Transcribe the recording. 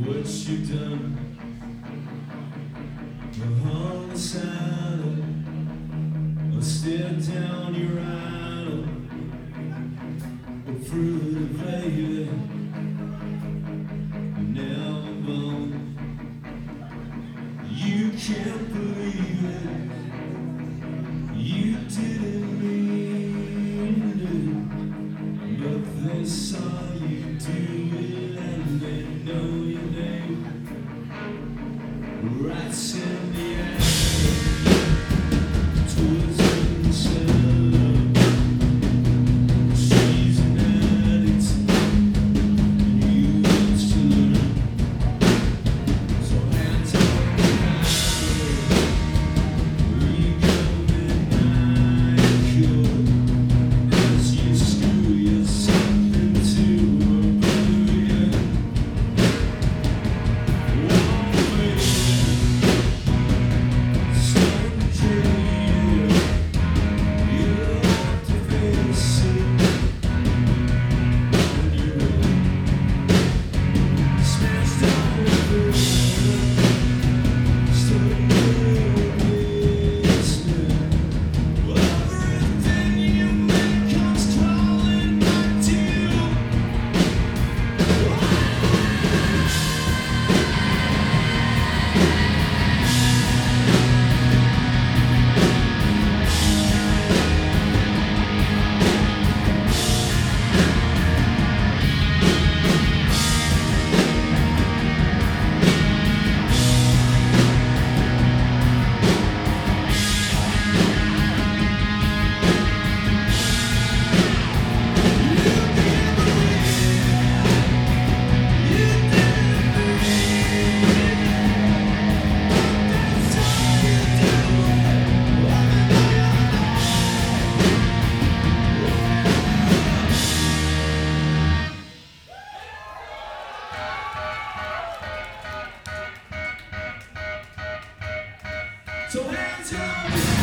what you done. I hung silent, I stared down your idol, but through the baby, now I'm gone. You can't believe it, you didn't mean it, but they saw you do it and they know your name. Rats in the ass, towards the center. She's an addict, and you used to learn. So hands up behind her, we go midnight cure, as you screw yourself into oblivion. So hands up.